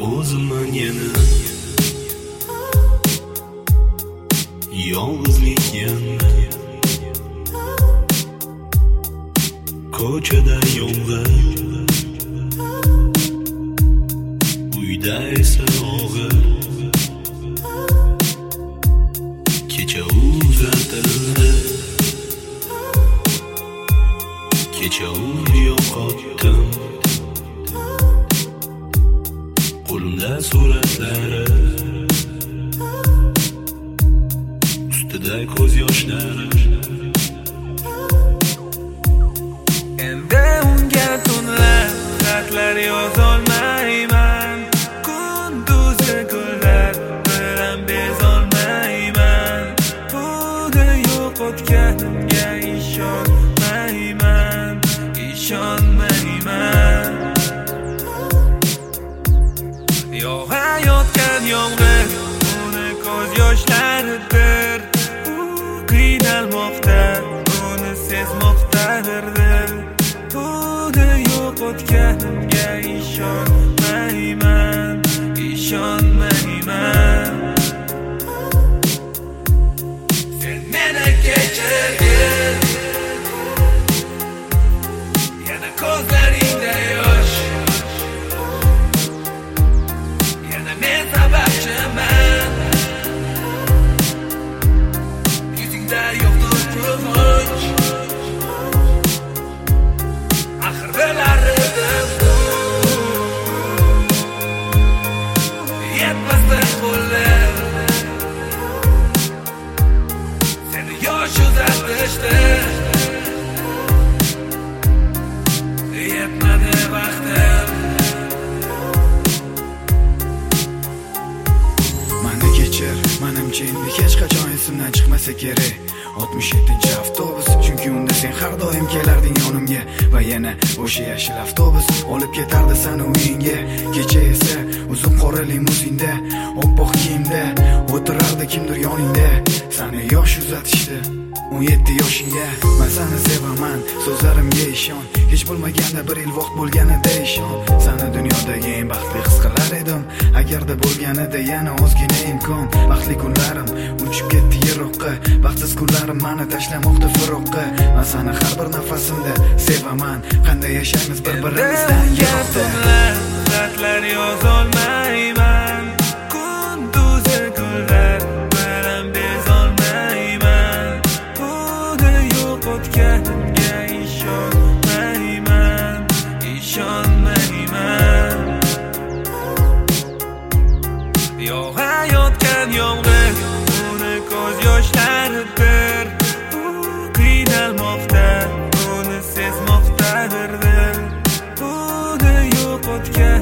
o'zimman yana yolg'izlik yana ko'chada yomg'ir uyda esa og'ir kecha uzatildi kecha yo'qotdim qo'limda suratlari ustida ko'z yoshlari endi unga tunlar xatlar yozolmayman kunduzi kunlar bilan bezolmayman buni yo'qotganimga ishonmayman yog'ayotgan yomg'ir uni ko'z yoshlaridir u qiynalmoqda uni sezmoqdadir buni yo'qotganimga ishonmayman sen meni kechirgin yana ko'zlaringda yosh yana men sababchiman yuzingda yo'qdir quvonch axir bilaridim yetmasdi qo'llar seni yosh uzatishdi yetmadi vaqtim mani kechir menimcha endi hech qachon esimdan chiqmasa kerak 67-avtobus chunki unda sen har doim kelarding yonimga va yana o'sha yashil avtobus olib ketardi seni uyingga kecha esa uzun qora limuzinda oppoq kiyimda o'tirardi kimdir yoningda seni yosh uzatishdi 17 yoshingga men seni sevaman so'zlarimga ishon hech bo'lmaganda bir yil vaqt bo'lganida ishon seni dunyodagi eng baxtli his qilar edim agarda bo'lganida yana ozgina imkon baxtli kunlarim uchib ketdi yiroqqa baxtsiz kunlarim meni tashlamoqda firoqqa men seni har bir nafasimda sevaman qanday yashaymiz bir-birimizdan yiroqda xatlar yozolmayman kunduzi kunlar bilan bezolmayman buni yo'qotganimga ishonmayman yog'ayotgan yomg'ir uni ko'z yoshlaridir u qiynalmoqda uni sezmoqdadir buni yo'qotgan